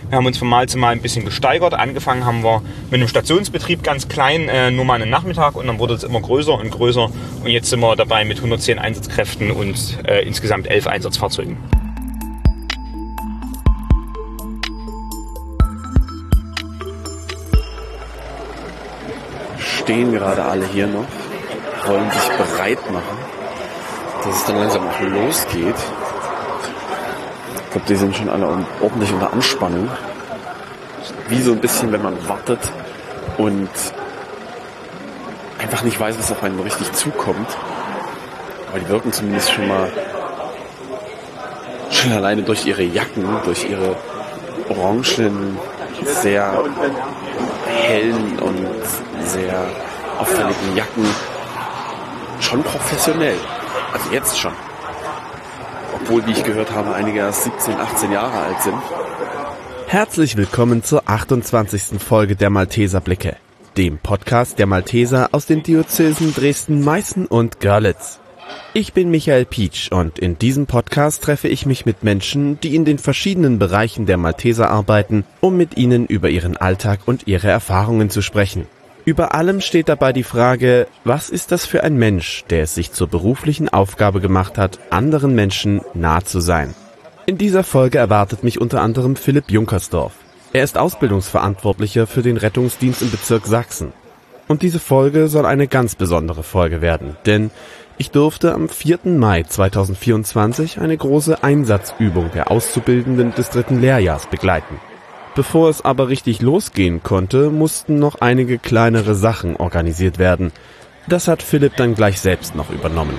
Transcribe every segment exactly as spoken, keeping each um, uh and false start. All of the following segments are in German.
Wir haben uns von Mal zu Mal ein bisschen gesteigert. Angefangen haben wir mit einem Stationsbetrieb ganz klein, äh, nur mal einen Nachmittag und dann wurde es immer größer und größer. Und jetzt sind wir dabei mit hundertzehn Einsatzkräften und äh, insgesamt elf Einsatzfahrzeugen. Stehen gerade alle hier noch, wollen sich bereit machen, dass es dann langsam auch losgeht. Ich glaube, die sind schon alle ordentlich unter Anspannung. Wie so ein bisschen, wenn man wartet und einfach nicht weiß, was auf einen richtig zukommt. Aber die wirken zumindest schon mal schon alleine durch ihre Jacken, durch ihre orangen, sehr hellen und sehr auffälligen Jacken schon professionell. Also jetzt schon. Obwohl, wie ich gehört habe, einige erst siebzehn, achtzehn Jahre alt sind. Herzlich willkommen zur achtundzwanzigsten Folge der Malteser Blicke, dem Podcast der Malteser aus den Diözesen Dresden, Meißen und Görlitz. Ich bin Michael Pietsch und in diesem Podcast treffe ich mich mit Menschen, die in den verschiedenen Bereichen der Malteser arbeiten, um mit ihnen über ihren Alltag und ihre Erfahrungen zu sprechen. Über allem steht dabei die Frage, was ist das für ein Mensch, der es sich zur beruflichen Aufgabe gemacht hat, anderen Menschen nah zu sein. In dieser Folge erwartet mich unter anderem Philipp Junkersdorf. Er ist Ausbildungsverantwortlicher für den Rettungsdienst im Bezirk Sachsen. Und diese Folge soll eine ganz besondere Folge werden, denn ich durfte am vierten Mai zweitausendvierundzwanzig eine große Einsatzübung der Auszubildenden des dritten Lehrjahrs begleiten. Bevor es aber richtig losgehen konnte, mussten noch einige kleinere Sachen organisiert werden. Das hat Philipp dann gleich selbst noch übernommen.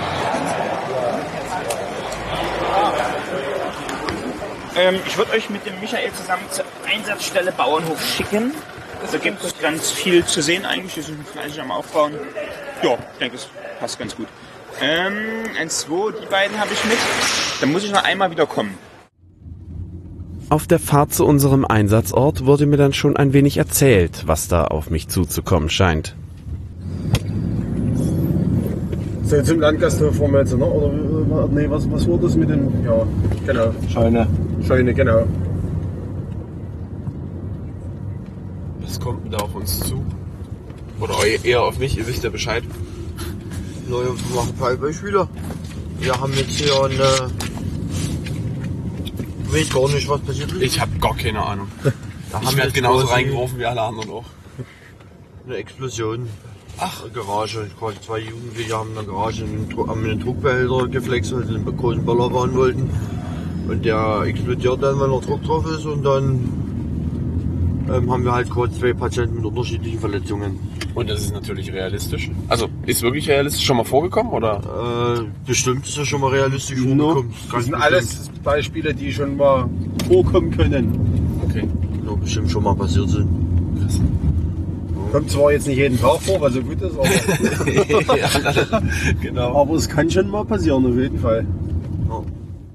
Ähm, ich würde euch mit dem Michael zusammen zur Einsatzstelle Bauernhof schicken. Da gibt es ganz viel zu sehen eigentlich. Wir sind fleißig am Aufbauen. Ja, ich denke, es passt ganz gut. Ähm, eins, zwei, die beiden habe ich mit. Dann muss ich noch einmal wieder kommen. Auf der Fahrt zu unserem Einsatzort wurde mir dann schon ein wenig erzählt, was da auf mich zuzukommen scheint. So, zum Landgasthof fahren wir jetzt, ne? Oder nee, was, was war das mit dem? Ja, genau. Scheune. Scheune, genau. Was kommt denn da auf uns zu? Oder eher auf mich, ihr wisst ja Bescheid. Neue machen Fallbeispiele. Wir haben jetzt hier eine... Ich weiß gar nicht, was passiert ist. Ich habe gar keine Ahnung. Da haben wir halt genauso reingeworfen wie alle anderen auch. Eine Explosion. Ach. Eine Garage. Quasi zwei Jugendliche haben in der Garage einen, haben einen Druckbehälter geflext, weil sie einen Kohlenböller bauen wollten. Und der explodiert dann, weil er Druck drauf ist. Und dann ähm, haben wir halt quasi zwei Patienten mit unterschiedlichen Verletzungen. Und das ist natürlich realistisch. Also, ist wirklich realistisch schon mal vorgekommen, oder? Äh, bestimmt ist das schon mal realistisch vorgekommen. Das sind alles Beispiele, die schon mal vorkommen können. Okay. Ja, bestimmt schon mal passiert sind. Krass. Kommt zwar jetzt nicht jeden Tag vor, was so gut ist, aber, Ja, genau. aber es kann schon mal passieren, auf jeden Fall. Ja.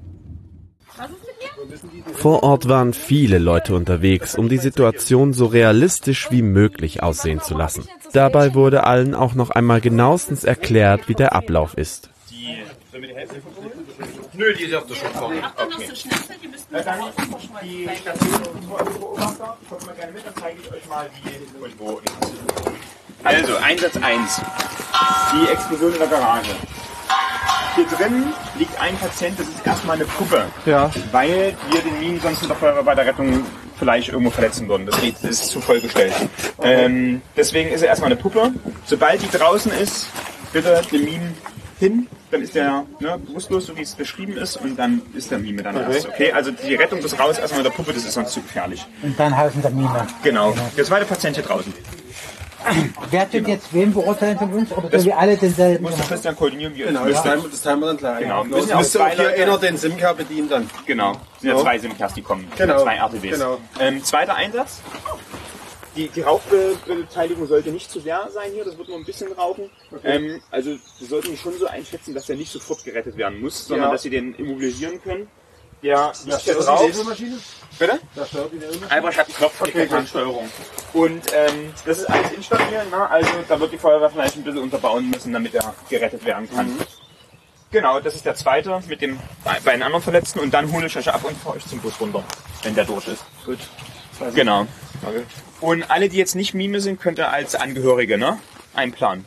Vor Ort waren viele Leute unterwegs, um die Situation so realistisch wie möglich aussehen zu lassen. Dabei wurde allen auch noch einmal genauestens erklärt, wie der Ablauf ist. Die, sollen wir die Hälfte versuchen? Nö, die ist auf der Schutz. Okay. Dann die Station Beobachter, kommt mal gerne mit, dann zeige ich euch mal wie und wo. Also, Einsatz eins. Die Explosion in der Garage. Hier drin liegt ein Patient, das ist erstmal eine Puppe. Ja. Weil wir den Minen sonst mit der Feuerwehr bei der Rettung vielleicht irgendwo verletzen würden. Das, geht, das ist zu vollgestellt. Ähm, deswegen ist er erstmal eine Puppe. Sobald die draußen ist, bitte den Minen hin. Dann ist der ne, bewusstlos, so wie es beschrieben ist, und dann ist der Mime dann okay. erst. Okay, also die Rettung bis raus erstmal mit der Puppe, das ist sonst zu gefährlich. Und dann helfen der Mime. Genau. Der zweite Patient hier draußen. Wer tut jetzt wen beurteilen von uns? Oder sollen wir alle denselben? Muss der Christian koordinieren, wie er Genau, das teilen, das teilen wir dann gleich. Genau. Das müsste, müsste auch hier einer den Simca bedienen dann. Genau. Es sind ja so. zwei Simcas, die kommen. Genau. Zwei R T Ws. Genau. Ähm, zweiter Einsatz. Die, die Rauchbeteiligung sollte nicht zu sehr sein hier, das wird nur ein bisschen rauchen. Okay. Ähm, also wir sollten schon so einschätzen, dass er nicht sofort gerettet werden muss, sondern ja. dass sie den immobilisieren können. Der liegt hier drauf. Bitte? Albrecht hat einen Knopf, okay, die Steuerung. Und ähm, das ist alles instabil, ne? Also da wird die Feuerwehr vielleicht ein bisschen unterbauen müssen, damit er gerettet werden kann. Mhm. Genau, das ist der zweite mit den beiden anderen Verletzten, und dann hole ich euch ab und fahre euch zum Bus runter. wenn der durch ist. Gut. Genau. Okay. Und alle, die jetzt nicht Mime sind, könnt ihr als Angehörige, ne? Einplanen.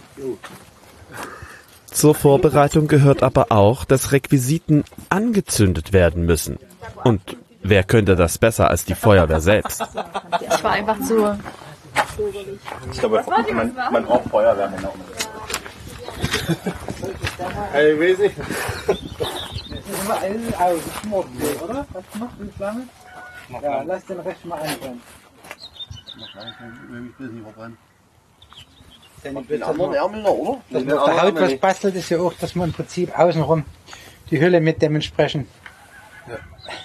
Zur Vorbereitung gehört aber auch, dass Requisiten angezündet werden müssen. Und wer könnte das besser als die Feuerwehr selbst? Ich war einfach so... Ich glaube, man, man braucht Feuerwehrmänner. Hey, weiß ich. Oder? Hast du noch die Flamme? Ja, lass den Rest mal anbrennen. Den anderen Ärmel noch, oder? Dass man auf der Haut was bastelt, ist ja auch, dass man im Prinzip außenrum die Hülle mit dementsprechend. Ja.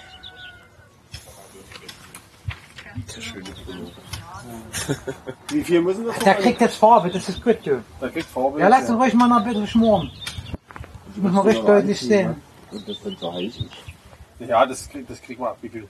Wie viel müssen das? Der kriegt jetzt Farbe, das ist gut, du. Der kriegt Farbe. Ja, lass ihn ruhig mal noch ein bisschen schmoren. Das muss man recht deutlich sehen. Und das dann so heiß ist. Ja, das, krieg, das kriegen wir abgewickelt.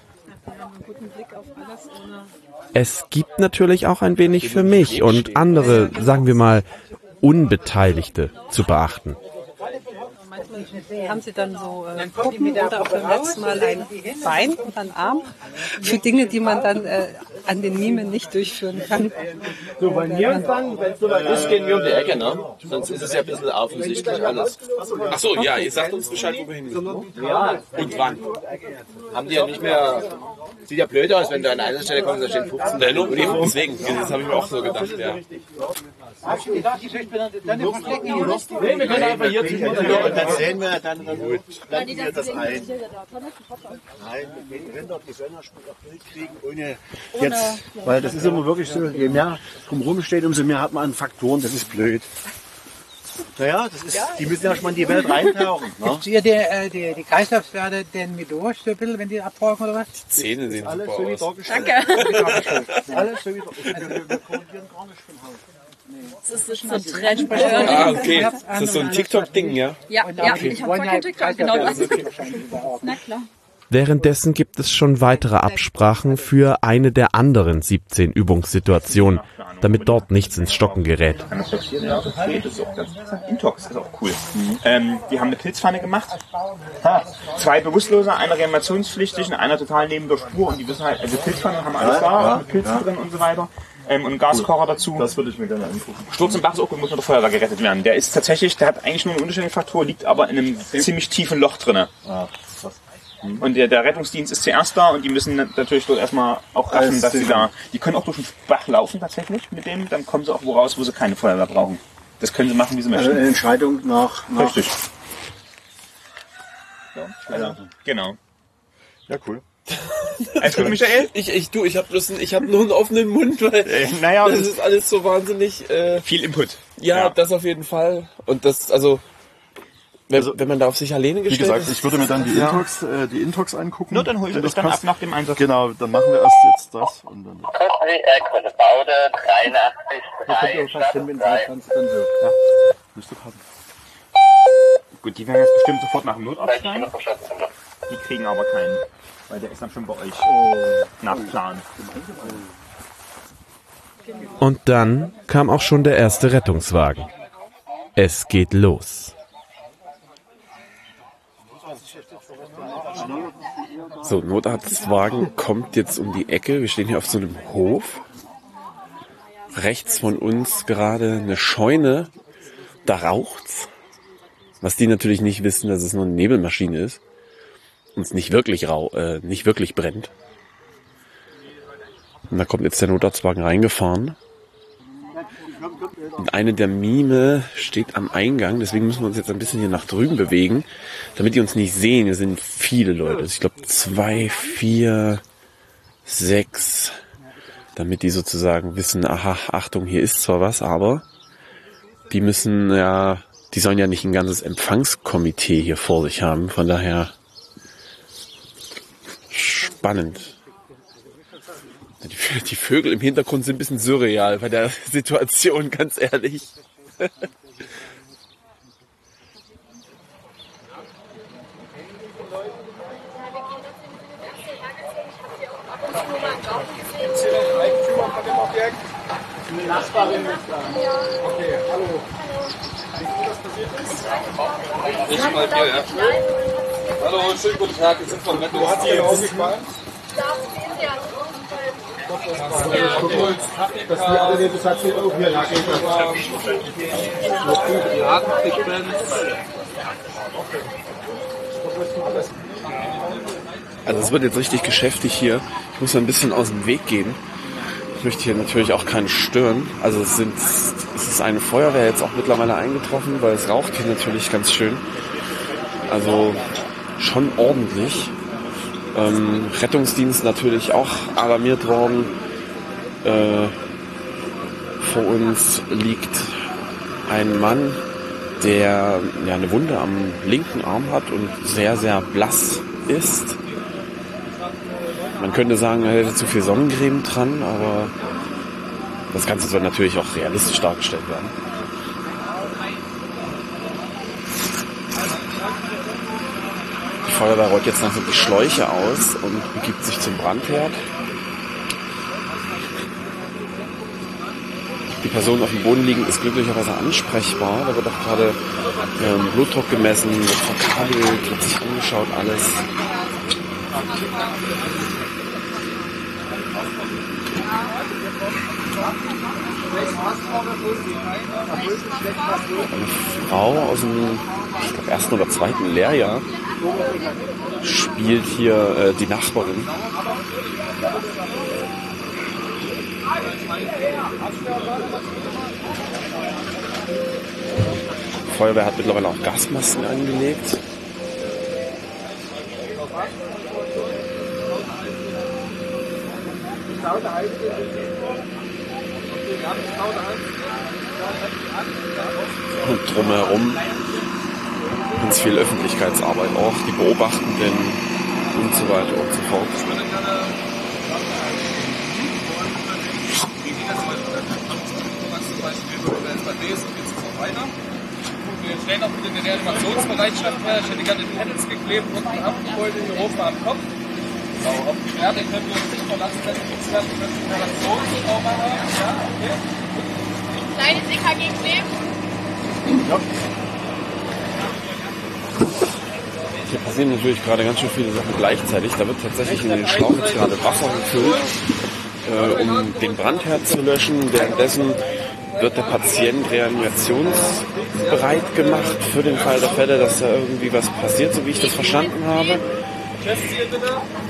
Es gibt natürlich auch ein wenig für mich und andere, sagen wir mal, Unbeteiligte zu beachten. Haben Sie dann so äh, Puppen oder auch beim letzten Mal ein Bein und einen Arm für Dinge, die man dann äh, an den Mimen nicht durchführen kann? So, bei mir dann, wenn es soweit Das gehen wir um die Ecke, ne? Sonst ist es ja ein bisschen offensichtlich alles. Ach so, ja, ihr sagt uns Bescheid, wo wir hin müssen. Ja, und wann? Haben die ja nicht mehr... Sieht ja blöd aus, wenn du an einer Stelle kommst, da stehen fünfzehn. Ja, nur deswegen, das habe ich mir auch so gedacht, ja. Nee, wir können einfach hier zwischen und dann sehen wir, dann, dann blenden wir das ein. Nein, wenn dort die Sender auch Bild kriegen, ohne jetzt, weil das ist immer wirklich so, je mehr drumherum steht, umso mehr hat man an Faktoren, das ist blöd. Naja, das ist, die müssen ja schon mal in die Welt reintauchen. Ne? Habt ihr die, äh, die, die Kreislaufswerte denn mit durch, so ein bisschen, wenn die abbrauchen oder was? Die Zähne sehen Alles super so wie aus. dargestellt. Danke. Alles so wie dargestellt. Wir, wir korrigieren gar nicht vom Haus. Das ist so ein Trendsprecher. Ah, okay. Das ist so ein TikTok-Ding, ja? Ja, ja, ich habe voll kein TikTok, genau das. Na klar. Währenddessen gibt es schon weitere Absprachen für eine der anderen siebzehn Übungssituationen, damit dort nichts ins Stocken gerät. Das ist auch ganz interessant. Intox ist auch cool. Ähm, die haben eine Pilzpfanne gemacht. Zwei Bewusstlose, einer reanimationspflichtig und einer total neben der Spur. Und die wissen halt, also Pilzpfanne haben alles da, mit Pilzen drin und so weiter. Ähm, und einen Gaskocher dazu. Das würde ich mir gerne angucken. Sturz im Bach ist auch gut, muss mit der Feuerwehr gerettet werden. Der ist tatsächlich, der hat eigentlich nur einen unterschiedlichen Faktor, liegt aber in einem ziemlich tiefen Loch drinne. Ah, krass. Und der, der Rettungsdienst ist zuerst da und die müssen natürlich dort erstmal auch raffen, dass sie da, die können auch durch den Bach laufen tatsächlich mit dem, dann kommen sie auch wo raus, wo sie keine Feuerwehr brauchen. Das können sie machen, wie sie möchten. Also eine Entscheidung nach, nach Richtig. Ja, genau. Ja, cool. Alles gut, Michael? Ich, ich, du, ich habe bloß, ein- ich habe nur einen offenen Mund, weil Äh, naja, das ist alles so wahnsinnig. Äh, viel Input. ja, Ja. das auf jeden Fall. Und das, also, wenn, wenn man da auf sich alleine Wie gestellt gesagt, ist. ich würde mir dann die Intox, äh, die Intox angucken. Nur dann hol ich wenn das das dann ab passt. nach dem Einsatz. Genau, dann machen wir erst jetzt das und dann. Baude dreiundachtzig drei Ja, müsste passen. Gut, die werden jetzt bestimmt sofort nach dem Notarzt rein. Die kriegen aber keinen, weil der ist dann schon bei euch nach Plan. Und dann kam auch schon der erste Rettungswagen. Es geht los. So, Notarztwagen kommt jetzt um die Ecke. Wir stehen hier auf so einem Hof. Rechts von uns gerade eine Scheune. Da raucht's. Was die natürlich nicht wissen, dass es nur eine Nebelmaschine ist. Und es nicht wirklich rau äh, nicht wirklich brennt. Und da kommt jetzt der Notarztwagen reingefahren. Und eine der Mime steht am Eingang, deswegen müssen wir uns jetzt ein bisschen hier nach drüben bewegen, damit die uns nicht sehen. Hier sind viele Leute. Ich glaube zwei, vier, sechs, damit die sozusagen wissen, aha, Achtung, hier ist zwar was, aber die müssen ja, die sollen ja nicht ein ganzes Empfangskomitee hier vor sich haben. Von daher spannend. Die, die Vögel im Hintergrund sind ein bisschen surreal bei der Situation, ganz ehrlich. Eine Nachbarin ist da. Okay, hallo. Wie ist das passiert ist? Ich mal hier, ja. Hallo, schönen guten Tag, wir sind von Metro. Wo hat es dir aufgefallen? Das die alle das hat nicht auch hier lag. Also es wird jetzt richtig geschäftig hier. Ich muss ein bisschen aus dem Weg gehen. Ich möchte hier natürlich auch keinen stören. Also es, sind, es ist eine Feuerwehr jetzt auch mittlerweile eingetroffen, weil es raucht hier natürlich ganz schön. Also schon ordentlich. Ähm, Rettungsdienst natürlich auch alarmiert worden. Äh, vor uns liegt ein Mann, der ja eine Wunde am linken Arm hat und sehr, sehr blass ist. Man könnte sagen, er hätte zu viel Sonnencreme dran, aber das Ganze soll natürlich auch realistisch dargestellt werden. Die Feuerwehr rollt jetzt langsam die Schläuche aus und begibt sich zum Brandherd. Die Person auf dem Boden liegend ist glücklicherweise ansprechbar. Da wird auch gerade ähm, Blutdruck gemessen, wird verkabelt, wird sich angeschaut, alles. Eine Frau aus dem ich glaub, ersten oder zweiten Lehrjahr spielt hier äh, die Nachbarin. Die Feuerwehr hat mittlerweile auch Gasmasken angelegt. Und drumherum ganz viel Öffentlichkeitsarbeit auch, die Beobachtenden und so weiter und so fort. Wir stellen auch bitte eine Reanimationsbereitschaft her. Ich hätte gerne die Panels geklebt, unten abgeholt, hier oben am Kopf. So, auf die Werte können wir uns nicht verlassen, wenn wir uns werden, wir müssen Reanimation auch mal haben. Ja, okay. Kleines E K G kleben. Ja. Hier passieren natürlich gerade ganz schön viele Sachen gleichzeitig. Da wird tatsächlich in den Schlauch jetzt gerade Wasser gefüllt, äh, um den Brandherd zu löschen. Währenddessen wird der Patient reanimationsbereit gemacht für den Fall der Fälle, dass da irgendwie was passiert, so wie ich das verstanden habe. Test hier bitte.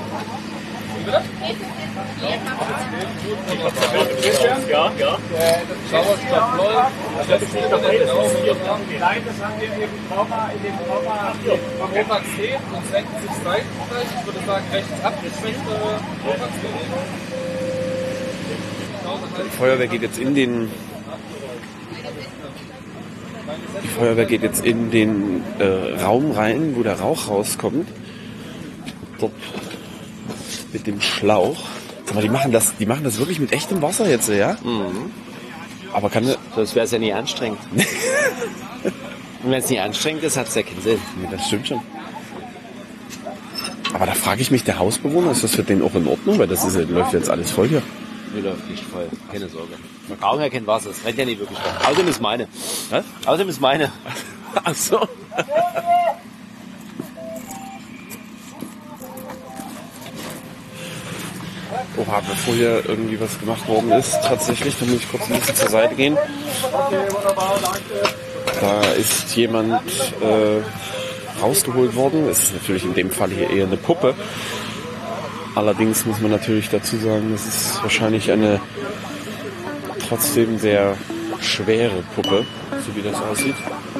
Ja, ja. Sauerstoff läuft. Das ist nicht dabei. Das haben wir in dem Trauma, in dem Trauma. Thorax hebt und senkt sich seitlich. Ich würde sagen, rechts abgeschwächte Thoraxbewegung. Die Feuerwehr geht jetzt in den Die Feuerwehr geht jetzt in den äh, Raum rein, wo der Rauch rauskommt. Dort mit dem Schlauch. Aber die machen das, die machen das wirklich mit echtem Wasser jetzt, ja? Mhm. Aber kann das... Das wäre es ja nie anstrengend. Und wenn es nicht anstrengend ist, hat es ja keinen Sinn. Nee, das stimmt schon. Aber da frage ich mich, der Hausbewohner, ist das für den auch in Ordnung? Weil das ist, läuft jetzt alles voll hier. Nee, läuft nicht voll. Keine Sorge. Wir brauchen ja kein Wasser. Es rennt ja nicht wirklich voll. Außerdem ist meine. Was? Außerdem ist meine. Ach so. Oha, bevor hier irgendwie was gemacht worden ist, tatsächlich, da muss ich kurz ein bisschen zur Seite gehen. Da ist jemand äh, rausgeholt worden. Es ist natürlich in dem Fall hier eher eine Puppe. Allerdings muss man natürlich dazu sagen, das ist wahrscheinlich eine trotzdem sehr schwere Puppe, so wie das aussieht.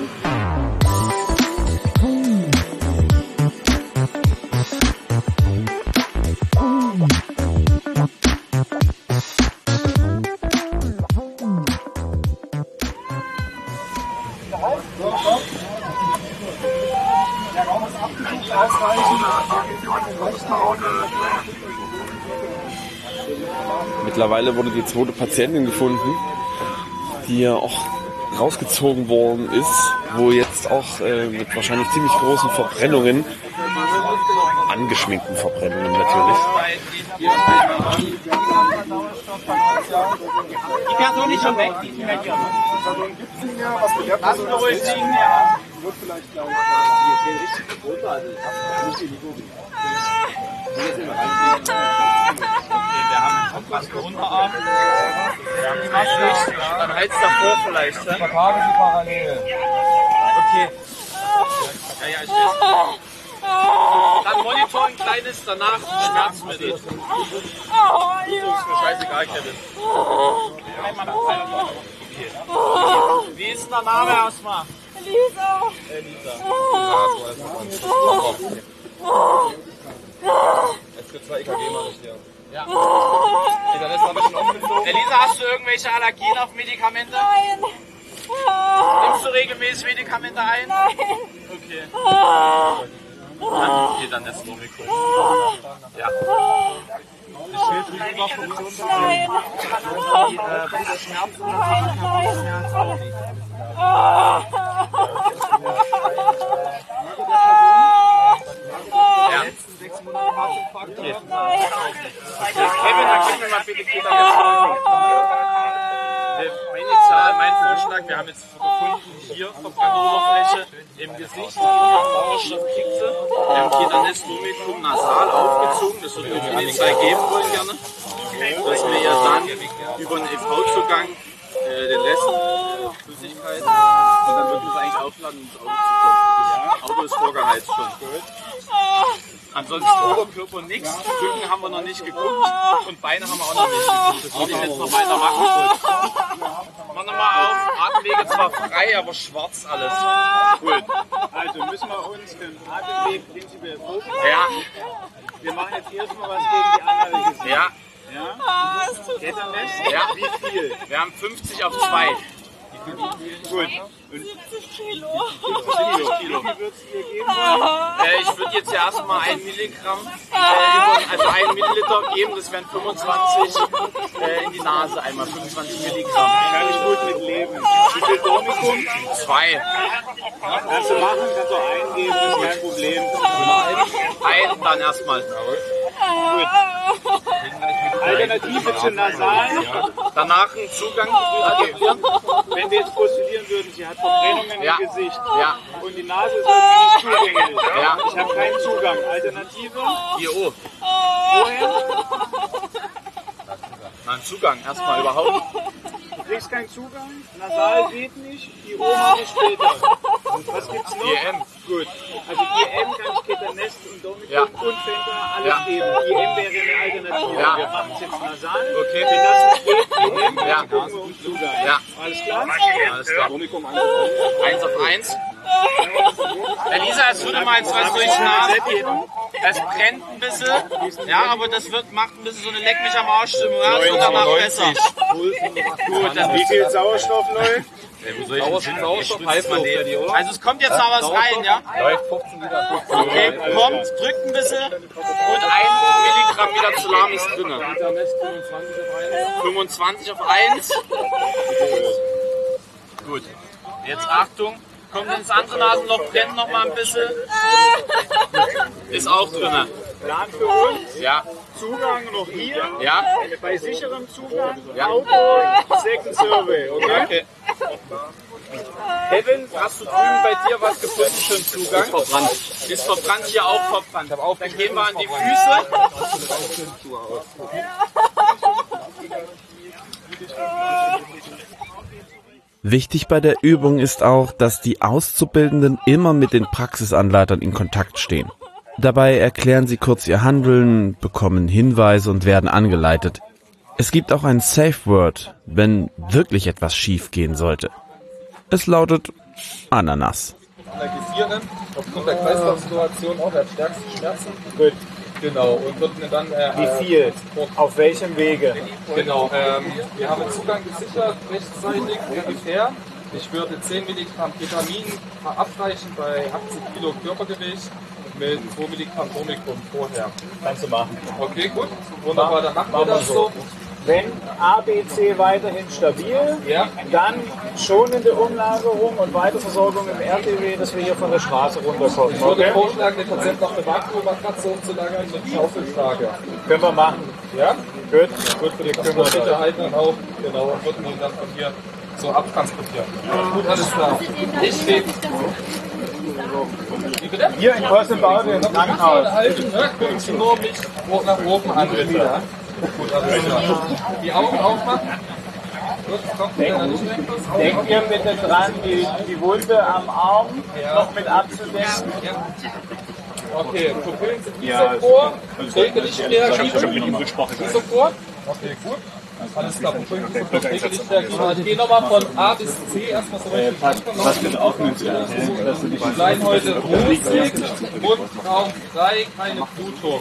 Mittlerweile wurde die zweite Patientin gefunden, die ja auch rausgezogen worden ist, wo jetzt auch äh, mit wahrscheinlich ziemlich großen Verbrennungen, angeschminkten Verbrennungen natürlich. Die Person ist schon weg, die ist nicht mehr hier. Lassen wir ruhig liegen, ja. wird vielleicht gleich. Hier geht richtig runter, also ich muss hier nicht gucken. Hier sind wir rein. Okay, wir haben einen Kompass für Unterarm. Wir haben die Maske. Dann heizt davor vielleicht, ne? Vertagen Sie parallel. Okay. Ja, ja, ich weiß. Dann Monitor ein kleines, danach Schmerzmittel. Das ist mir scheißegal, Kevin. Okay. Wie ist denn der Name erstmal? Elisa. Elisa. Jetzt gibt es zwei E K G mal nicht hier. Ja. Elisa, hast du irgendwelche Allergien auf Medikamente? Nein. Nimmst du regelmäßig Medikamente ein? Nein. Okay. Dann geht dann das Nomicum. Ja. Die Schilddrüsenüberfunktion. Nein. Die äh, Schmerzen. Ja. Okay. Kevin, dann gib mir mal bitte Peter jetzt mal. Meine Zahl, mein Vorschlag, wir haben jetzt gefunden, hier verbrannte Oberfläche im Gesicht, Sauerstoffkriegse, ähm, Ketanes Nomicum nasal aufgezogen, das wird wir die zwei geben wollen gerne, dass wir ja dann über einen E V-Zugang äh, den Rest äh, Flüssigkeit und dann würden wir es eigentlich aufladen, um ins Auto zu kommen. Das Auto ist vorgeheizt schon. Ansonsten Oberkörper nichts, Rücken haben wir noch nicht geguckt und Beine haben wir auch noch nicht geguckt. Das würde ich jetzt noch weiter machen. Mach nochmal auf, Atemwege zwar frei, aber schwarz alles. Gut. Also müssen wir uns den Atemweg prinzipiell vorstellen. Ja. Wir machen jetzt erstmal was gegen die Analyse. Ja. Ja. Geht das nicht? Ja. Wie viel? Wir haben fünfzig auf zwei. Gut. siebzig Kilo. siebzig Kilo. Wie viel würdest du dir geben? Äh, ich würde jetzt ja erstmal ein Milligramm, äh, also ein Milliliter geben, das wären fünfundzwanzig äh, in die Nase, einmal fünfundzwanzig Milligramm. Kann ich gut mit leben. Wie viel Dormicum? Zwei. Kannst du machen, kannst du eingeben, ist kein Problem. Ein, dann erstmal. Gut. Alternative zu nasal. Danach einen Zugang adaptieren. Wenn wir jetzt postulieren würden, sie hat Verbrennungen ja. im Gesicht ja. und die Nase ist irgendwie nicht zugänglich. Ja. Ich habe keinen Zugang. Alternative? Hier oben. Woher? Nein, Zugang erstmal überhaupt. Du kriegst keinen Zugang, nasal geht nicht, I O mache ich später. Was gibt's noch? I M. Gut. Also I M kann ich Ketanest und Domicum ja. und Fenta alles ja. geben. I M wäre eine Alternative. Ja. Wir machen es jetzt nasal. Okay. Wenn das nicht geht, I M, ja. dann gucken wir um Zugang. Ja. Alles klar? Alles klar. Domicum eins auf eins. Elisa, es würde mal jetzt was durch den Namen. Es brennt ein bisschen, ja, aber das wird, macht ein bisschen so eine Leck mich am Arsch-Stimmung. Ja, das wird danach besser. Gut, dann wie viel Sauerstoff läuft? Sauerstoff, Sauerstoff, also es kommt jetzt noch was rein, ja? Läuft fünfzehn Liter. Okay, kommt, drückt ein bisschen und ein Milligramm wieder Zulam ist drin. fünfundzwanzig auf eins. Gut, jetzt Achtung. Kommt ins andere Nasenloch, brennt noch mal ein bisschen. Ist auch drin. Plan für uns. Ja. Zugang noch hier. Ja. Bei sicherem Zugang. Ja. Auto. Second Survey. Okay. Okay. Kevin, hast du drüben bei dir was gefunden für einen Zugang? Ist verbrannt. Ist verbrannt, hier auch verbrannt. Dann gehen wir an die Füße. Wichtig bei der Übung ist auch, dass die Auszubildenden immer mit den Praxisanleitern in Kontakt stehen. Dabei erklären sie kurz ihr Handeln, bekommen Hinweise und werden angeleitet. Es gibt auch ein Safe Word, wenn wirklich etwas schief gehen sollte. Es lautet Ananas. Analysieren, aufgrund der Kreislaufsituation auch der stärksten Schmerzen. Gut. Genau, und wird dann... Äh, Wie viel? Auf welchem Wege? Genau, ähm, wir haben den Zugang gesichert, rechtzeitig ungefähr. Ich würde zehn Milligramm Ketamin verabreichen bei achtzig Kilo Körpergewicht mit zwei Milligramm Domicum vorher. Kannst du machen. Okay, gut. Wunderbar, dann machen wir das so. Wenn A B C weiterhin stabil, ja. dann schonende Umlagerung und Weiterversorgung im R T W, dass wir hier von der Straße runterkommen. Ich würde okay. vorschlagen, den Patienten noch eine Vakuummatratze umzulagern mit Schaufeltrage. Können wir machen. Ja? Gut. Gut für die Kümmern. Sicherheit dann auch. Genau, und würden ihn dann von hier so abtransportieren. Gut, alles klar. Ich stehe. Hier in Kostenbaude im Krankenhaus. Gucken Sie nur mich nach oben an, bitte. Die Augen aufmachen. Denkt ihr bitte dran, die, die Wunde am Arm ja. noch mit abzudecken? Ja. Okay, Pupillen sind wie ja, vor. Pflegelichtreaktion. Ich habe mit ihm gesprochen. Wie sofort? Okay, gut. Alles klar, Pupillen sind sofort. Pflegelichtreaktion. Ich gehe nochmal von A bis C erstmal so richtig runter. Was wird aufnimmt, dass du dich Schleimhäute ruhig, Mundraum frei, keine Blutung.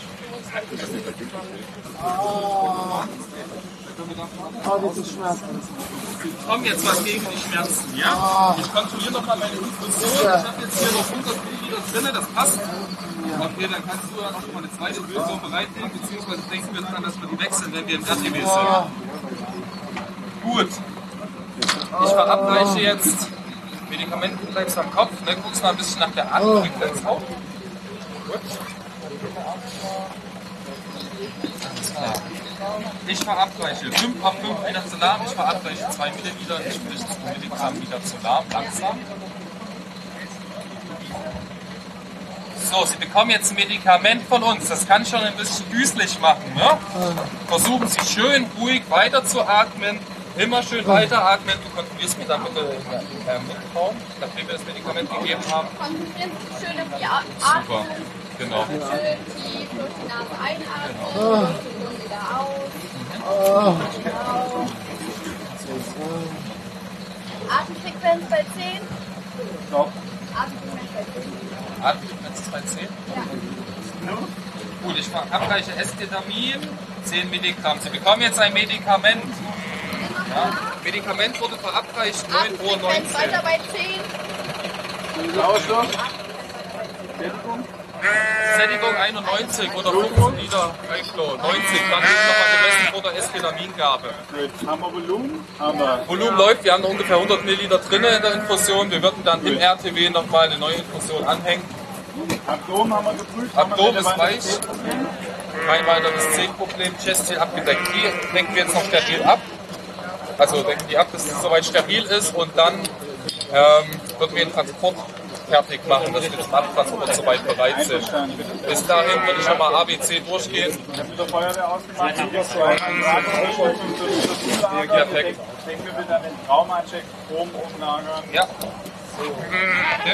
Oh, das ist Schmerzen. Komm jetzt was gegen die Schmerzen, ja? Ich kontrolliere nochmal meine Infusion. Ich habe jetzt hier noch hundert Milliliter drin, das passt. Okay, dann kannst du dann auch schon mal eine zweite Lösung bereitlegen, beziehungsweise denken wir dran, dass wir die wechseln, wenn wir im R T W sind. Gut. Ich verabreiche jetzt Medikamentenflex am Kopf. Ne? Guckst mal ein bisschen nach der Atemfrequenz auf. Gut. Ich verabreiche fünf auf fünf Midazolam, ich verabreiche zwei Milliliter, ich spreche zwei Milligramm Midazolam, langsam. So, Sie bekommen jetzt ein Medikament von uns, das kann schon ein bisschen düselig machen. Ne? Versuchen Sie schön ruhig weiterzuatmen, immer schön weiteratmen. Du kontrollierst mich dann bitte im Mundraum, nachdem wir das Medikament gegeben haben. Konzentrieren Sie schön auf die Atmung. Super, genau. Schön tief durch die Nase einatmen, und wieder aus. Genau. Atemfrequenz bei zehn. Stopp. Atemfrequenz bei zehn. Atemfrequenz bei zehn? Ja. Gut, ich verabreiche Esketamin, zehn Milligramm. Sie bekommen jetzt ein Medikament. Ja. Medikament wurde verabreicht, neun Uhr neunzehn. Weiter bei zehn. Sauerstoff. Sättigung einundneunzig oder fünf Liter Reichlo. neunzig, dann ist nochmal gemessen vor der Esketamingabe. Haben wir Volumen? Haben wir. Volumen läuft, wir haben noch ungefähr hundert Milliliter drin in der Infusion. Wir würden dann im R T W nochmal eine neue Infusion anhängen. Abdomen haben wir geprüft. Abdomen ist weich. Kein weiteres Zehnproblem. Chestziel abgedeckt. Die decken wir jetzt noch steril ab. Also decken die ab, dass es soweit steril ist und dann ähm, würden wir den Transport fertig machen, dass wir zum Abtransport soweit bereit sind. Bis dahin würde ich nochmal A B C durchgehen. Perfekt. Denken wir bitte an den Traumacheck, Chrom umlagern. Ja. Okay.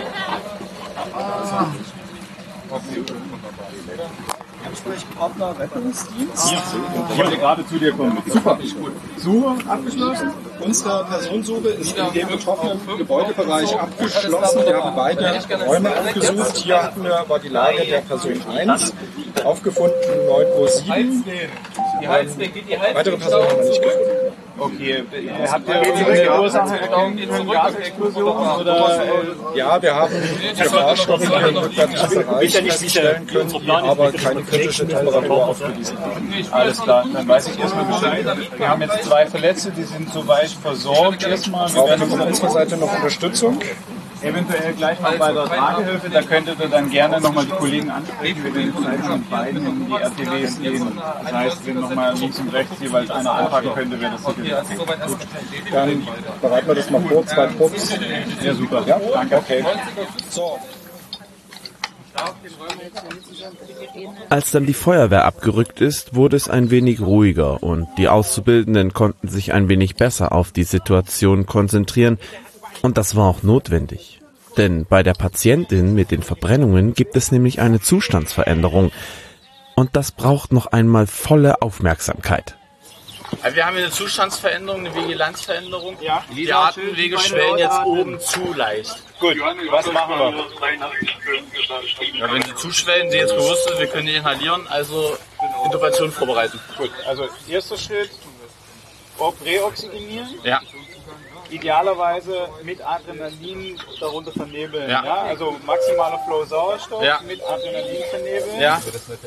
Okay. Ansprechpartner Rettungsdienst. Ja, ich wollte gerade zu dir kommen. Super. Suche abgeschlossen. Unsere Personensuche ist in dem betroffenen Gebäudebereich abgeschlossen. Wir haben beide Räume aufgesucht. Hier hatten wir, war die Lage der Person eins. Aufgefunden neun Uhr sieben. Weitere Personen haben wir nicht gefunden. Okay, habt ihr irgendeine Ursache erkennen können? Gasexplosion oder? Ja, wir haben Gefahrstoffe in den rückwärtigen Bereich feststellen können, die aber keine kritische Temperatur aufgewiesen haben. Alles klar, dann weiß ich erstmal Bescheid. Wir haben jetzt zwei Verletzte, die sind soweit versorgt. Erstmal, wir werden von unserer Seite noch Unterstützung. Eventuell gleich noch bei der Tragehilfe, da könntet ihr dann gerne nochmal die Kollegen ansprechen, wir werden Zeit mit beiden in die R T Ws gehen. Das heißt, wenn nochmal links und rechts jeweils einer anpacken könnte, wäre das sicher gut. Dann bereiten wir das mal vor, zwei Trupps. Ja, super. Ja, danke. Okay. So. Als dann die Feuerwehr abgerückt ist, wurde es ein wenig ruhiger und die Auszubildenden konnten sich ein wenig besser auf die Situation konzentrieren. Und das war auch notwendig. Denn bei der Patientin mit den Verbrennungen gibt es nämlich eine Zustandsveränderung. Und das braucht noch einmal volle Aufmerksamkeit. Also wir haben hier eine Zustandsveränderung, eine Vigilanzveränderung. Ja. Die Atemwege schwellen jetzt oben zu leicht. Gut, was machen wir? Ja, wenn sie zuschwellen, sie jetzt bewusst sind, wir können die inhalieren, also Intubation vorbereiten. Gut, also erster Schritt, Präoxygenieren. Ja. Idealerweise mit Adrenalin darunter vernebeln. Ja. Ja? Also maximaler Flow Sauerstoff ja. mit Adrenalin vernebeln. Ja.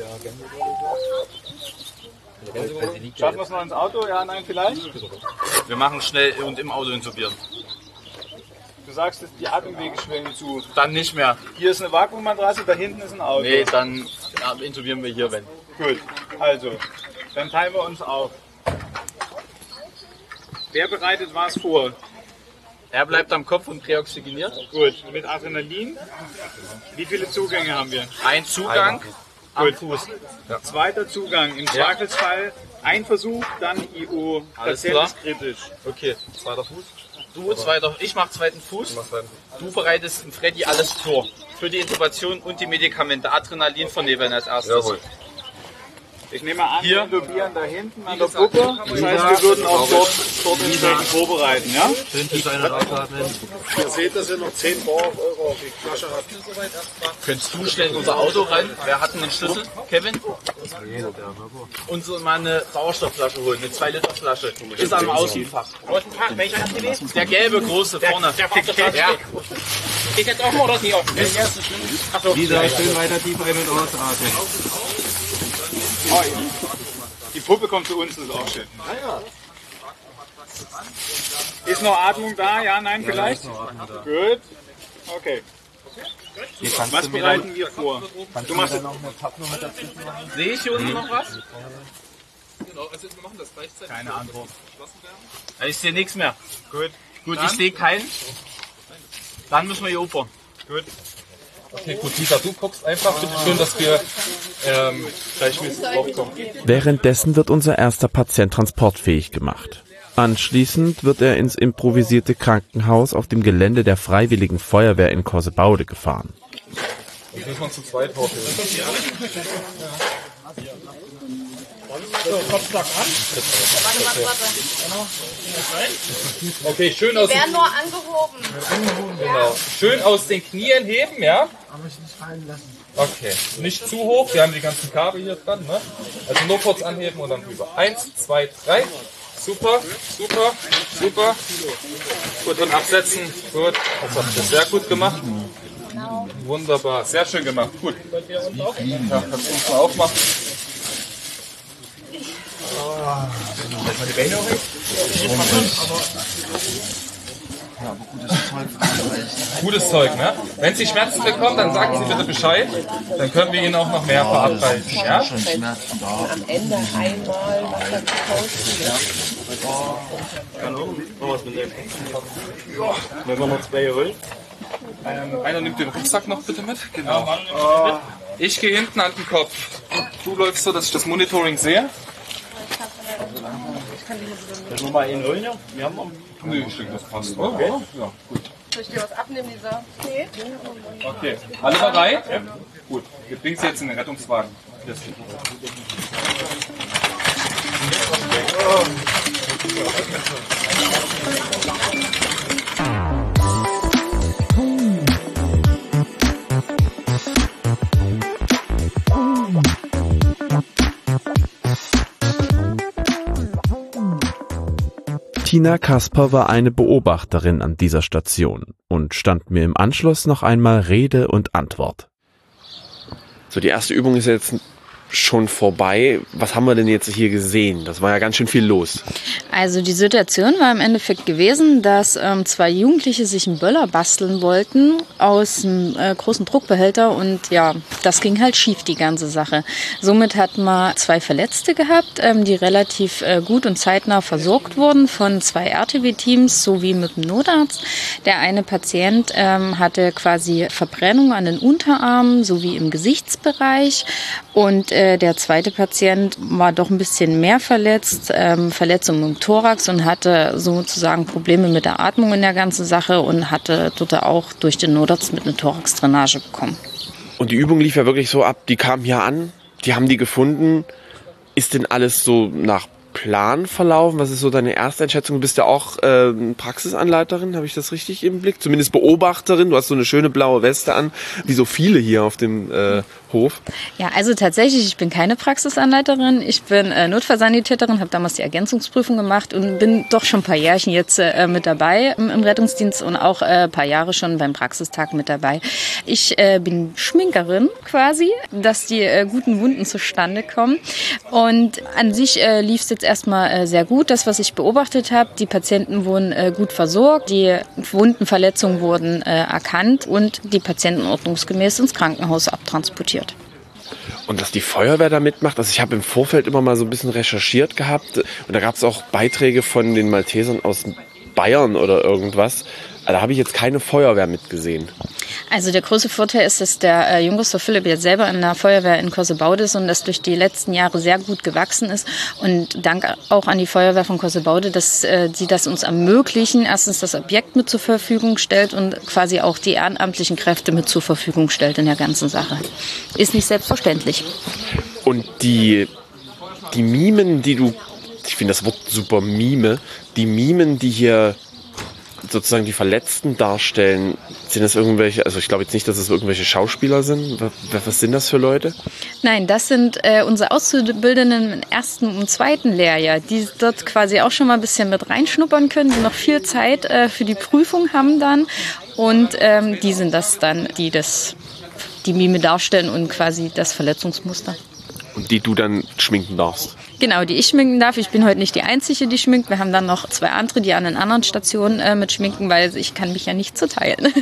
Schaffen wir es noch ins Auto? Ja, nein, vielleicht? Wir machen schnell und im Auto intubieren. Du sagst, die Atemwege schwellen zu. Dann nicht mehr. Hier ist eine Vakuummatrasse, da hinten ist ein Auto. Nee, dann ja, intubieren wir hier, wenn. Gut, also, dann teilen wir uns auf. Wer bereitet was vor? Er bleibt am Kopf und präoxygeniert. Gut, mit Adrenalin. Wie viele Zugänge haben wir? Ein Zugang am Fuß. Ja. Zweiter Zugang. Im Zweifelsfall ein Versuch, dann I O. Alles Patient klar. ist kritisch. Okay, zweiter Fuß. Du, zweiter, ich mach zweiten Fuß. Du bereitest in Freddy alles vor. Für die Intubation und die Medikamente. Adrenalin vernehmen als erstes. Jawohl. Ich nehme an, Hier. wir intubieren da hinten an der Puppe. Das heißt, wir würden auch dort, dort entsprechend vorbereiten, ja? Ihr seht, dass ihr noch zehn Bar auf eurer Flasche habt. Könntest du schnell in unser Auto rein? Wer hat denn den Schlüssel? Kevin? Und so mal eine Sauerstoffflasche holen, eine zwei Liter Flasche. Ist am Außenfach. Welcher hat gewesen? Der gelbe große vorne. Der der der Ja. Geht jetzt offen oder ist nicht offen? Achso. Lisa, schön weiter tief ein- und ausatmen. Oh, ja. Die Puppe kommt zu uns, das ist auch schön. Ist noch Atmung da? Ja, nein, vielleicht? Gut. Okay. Was bereiten wir vor? Du machst Sehe ich hier unten noch was? Genau, also wir machen das gleichzeitig. Keine Antwort. Ich sehe nichts mehr. Gut. Gut, ich sehe keinen. Dann müssen wir hier opern. Gut. Okay, gut, Lisa, du guckst einfach bitte schön, dass wir ähm, gleichmäßig draufkommen. Währenddessen wird unser erster Patient transportfähig gemacht. Anschließend wird er ins improvisierte Krankenhaus auf dem Gelände der Freiwilligen Feuerwehr in Korsebaude gefahren. Jetzt müssen wir uns zu zweit hochheben. So, Kopfschlag an. Warte, warte, warte. Okay, schön aus Die den werden nur angehoben. Genau. Schön aus den Knien heben, ja? Aber ich nicht fallen lassen. Okay, nicht zu hoch, wir haben die ganzen Kabel hier dran, ne? Also nur kurz anheben und dann rüber. Eins, zwei, drei. Super, super, super. Gut, und absetzen. Gut, das habt ihr sehr gut gemacht. Wunderbar, sehr schön gemacht. Gut. Ja, kannst du uns mal aufmachen. Die Beine auch weg? Gutes Zeug, ne? Wenn Sie Schmerzen bekommen, dann sagen Sie bitte Bescheid. Dann können wir Ihnen auch noch mehr verabreichen, ja? Am Ende einmal Wasser Wenn wir noch zwei holen. Ähm, einer nimmt den Rucksack noch bitte mit. Genau. Oh. Ich gehe hinten an den Kopf. Du läufst so, dass ich das Monitoring sehe. Können wir mal einen holen, ja? Wir haben am Nö, ich denke, das passt. Okay. Ja, gut. Soll ich dir was abnehmen, Lisa? Nee. Okay, alle bereit? Ja. Gut, wir bringen sie jetzt in den Rettungswagen. Das geht gut. Tina Kasper war eine Beobachterin an dieser Station und stand mir im Anschluss noch einmal Rede und Antwort. So, die erste Übung ist jetzt schon vorbei. Was haben wir denn jetzt hier gesehen? Das war ja ganz schön viel los. Also die Situation war im Endeffekt gewesen, dass ähm, zwei Jugendliche sich einen Böller basteln wollten aus einem äh, großen Druckbehälter und ja, das ging halt schief, die ganze Sache. Somit hat man zwei Verletzte gehabt, ähm, die relativ äh, gut und zeitnah versorgt wurden von zwei R T W-Teams sowie mit dem Notarzt. Der eine Patient ähm, hatte quasi Verbrennung an den Unterarmen sowie im Gesichtsbereich und äh, der zweite Patient war doch ein bisschen mehr verletzt, ähm, Verletzung im Thorax und hatte sozusagen Probleme mit der Atmung in der ganzen Sache und hatte dort auch durch den Notarzt mit einer Thoraxdrainage bekommen. Und die Übung lief ja wirklich so ab, die kamen hier an, die haben die gefunden. Ist denn alles so nach Plan verlaufen? Was ist so deine erste Einschätzung? Du bist ja auch äh, Praxisanleiterin, habe ich das richtig im Blick? Zumindest Beobachterin, du hast so eine schöne blaue Weste an, wie so viele hier auf dem äh, Hof. Ja, also tatsächlich, ich bin keine Praxisanleiterin, ich bin äh, Notfallsanitäterin, habe damals die Ergänzungsprüfung gemacht und bin doch schon ein paar Jährchen jetzt äh, mit dabei im, im Rettungsdienst und auch äh, ein paar Jahre schon beim Praxistag mit dabei. Ich äh, bin Schminkerin quasi, dass die äh, guten Wunden zustande kommen und an sich äh, lief es jetzt erstmal äh, sehr gut, das was ich beobachtet habe. Die Patienten wurden äh, gut versorgt, die Wundenverletzungen wurden äh, erkannt und die Patienten ordnungsgemäß ins Krankenhaus abtransportiert. Und dass die Feuerwehr da mitmacht, also ich habe im Vorfeld immer mal so ein bisschen recherchiert gehabt und da gab es auch Beiträge von den Maltesern aus Bayern oder irgendwas. Da habe ich jetzt keine Feuerwehr mitgesehen. Also der große Vorteil ist, dass der äh, Junggustav Philipp jetzt selber in der Feuerwehr in Kossebaude ist und das durch die letzten Jahre sehr gut gewachsen ist. Und Dank auch an die Feuerwehr von Kossebaude, dass äh, sie das uns ermöglichen, erstens das Objekt mit zur Verfügung stellt und quasi auch die ehrenamtlichen Kräfte mit zur Verfügung stellt in der ganzen Sache. Ist nicht selbstverständlich. Und die, die Mimen, die du, ich finde das Wort super Mime, die Mimen, die hier sozusagen die Verletzten darstellen, sind das irgendwelche, also ich glaube jetzt nicht, dass es irgendwelche Schauspieler sind. Was sind das für Leute? Nein, das sind äh, unsere Auszubildenden im ersten und zweiten Lehrjahr, die dort quasi auch schon mal ein bisschen mit reinschnuppern können, die noch viel Zeit äh, für die Prüfung haben dann. Und ähm, die sind das dann, die das, die Mime darstellen und quasi das Verletzungsmuster. Und die du dann schminken darfst? Genau, die ich schminken darf. Ich bin heute nicht die Einzige, die schminkt. Wir haben dann noch zwei andere, die an den anderen Stationen äh, mit schminken, weil ich kann mich ja nicht zuteilen.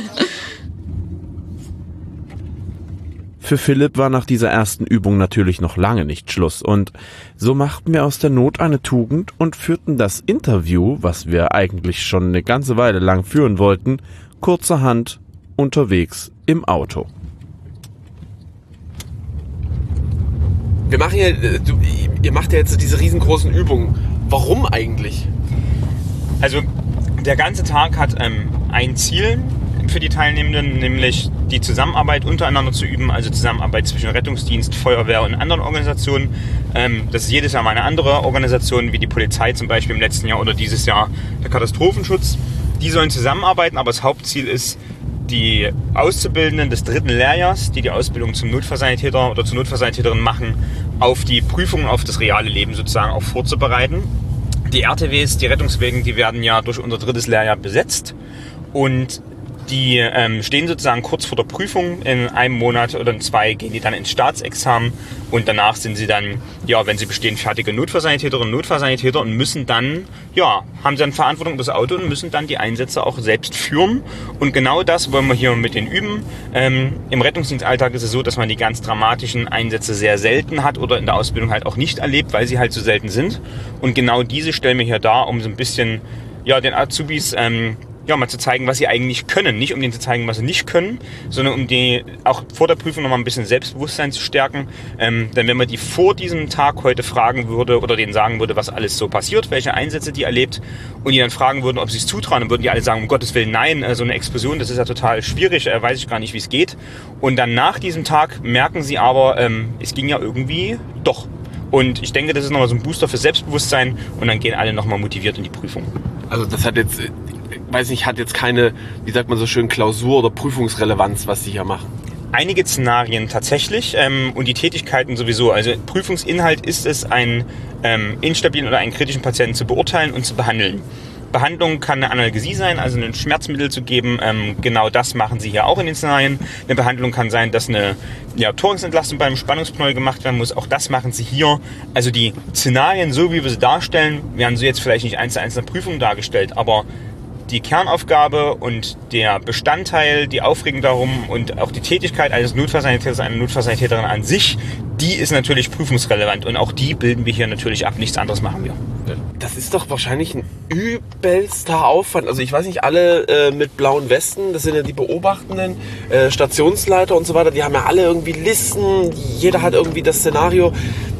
Für Philipp war nach dieser ersten Übung natürlich noch lange nicht Schluss und so machten wir aus der Not eine Tugend und führten das Interview, was wir eigentlich schon eine ganze Weile lang führen wollten, kurzerhand unterwegs im Auto. Wir machen ja, du, ihr macht ja jetzt diese riesengroßen Übungen. Warum eigentlich? Also der ganze Tag hat ähm, ein Ziel für die Teilnehmenden, nämlich die Zusammenarbeit untereinander zu üben, also Zusammenarbeit zwischen Rettungsdienst, Feuerwehr und anderen Organisationen. Ähm, das ist jedes Jahr mal eine andere Organisation, wie die Polizei zum Beispiel im letzten Jahr oder dieses Jahr der Katastrophenschutz. Die sollen zusammenarbeiten, aber das Hauptziel ist, die Auszubildenden des dritten Lehrjahrs, die die Ausbildung zum Notfallsanitäter oder zur Notfallsanitäterin machen, auf die Prüfungen, auf das reale Leben sozusagen auch vorzubereiten. Die R T Ws, die Rettungswegen, die werden ja durch unser drittes Lehrjahr besetzt und die ähm, stehen sozusagen kurz vor der Prüfung. In einem Monat oder in zwei gehen die dann ins Staatsexamen und danach sind sie dann, ja, wenn sie bestehen, fertige Notfallsanitäterinnen und Notfallsanitäter und müssen dann, ja, haben sie dann Verantwortung über das Auto und müssen dann die Einsätze auch selbst führen. Und genau das wollen wir hier mit denen üben. Ähm, Im Rettungsdienstalltag ist es so, dass man die ganz dramatischen Einsätze sehr selten hat oder in der Ausbildung halt auch nicht erlebt, weil sie halt so selten sind. Und genau diese stellen wir hier dar, um so ein bisschen, ja, den Azubis ähm, ja, mal zu zeigen, was sie eigentlich können. Nicht um denen zu zeigen, was sie nicht können, sondern um die auch vor der Prüfung noch mal ein bisschen Selbstbewusstsein zu stärken. Ähm, denn wenn man die vor diesem Tag heute fragen würde oder denen sagen würde, was alles so passiert, welche Einsätze die erlebt und die dann fragen würden, ob sie es zutrauen, dann würden die alle sagen, um Gottes Willen, nein, äh, so eine Explosion, das ist ja total schwierig, äh, weiß ich gar nicht, wie es geht. Und dann nach diesem Tag merken sie aber, ähm, es ging ja irgendwie doch. Und ich denke, das ist nochmal so ein Booster für Selbstbewusstsein und dann gehen alle nochmal motiviert in die Prüfung. Also das hat jetzt, weiß nicht, hat jetzt keine, wie sagt man so schön, Klausur- oder Prüfungsrelevanz, was Sie hier machen? Einige Szenarien tatsächlich ähm, und die Tätigkeiten sowieso. Also Prüfungsinhalt ist es, einen ähm, instabilen oder einen kritischen Patienten zu beurteilen und zu behandeln. Behandlung kann eine Analgesie sein, also ein Schmerzmittel zu geben. Ähm, genau das machen sie hier auch in den Szenarien. Eine Behandlung kann sein, dass eine ja, Thoraxentlastung beim Spannungspneu gemacht werden muss. Auch das machen sie hier. Also die Szenarien, so wie wir sie darstellen, werden so jetzt vielleicht nicht eins zu eins in der Prüfung dargestellt, aber die Kernaufgabe und der Bestandteil, die Aufregung darum und auch die Tätigkeit eines Notfallsanitäters, einer Notfallsanitäterin an sich, die ist natürlich prüfungsrelevant und auch die bilden wir hier natürlich ab. Nichts anderes machen wir. Das ist doch wahrscheinlich ein übelster Aufwand. Also ich weiß nicht, alle äh, mit blauen Westen, das sind ja die Beobachtenden, äh, Stationsleiter und so weiter, die haben ja alle irgendwie Listen, jeder hat irgendwie das Szenario.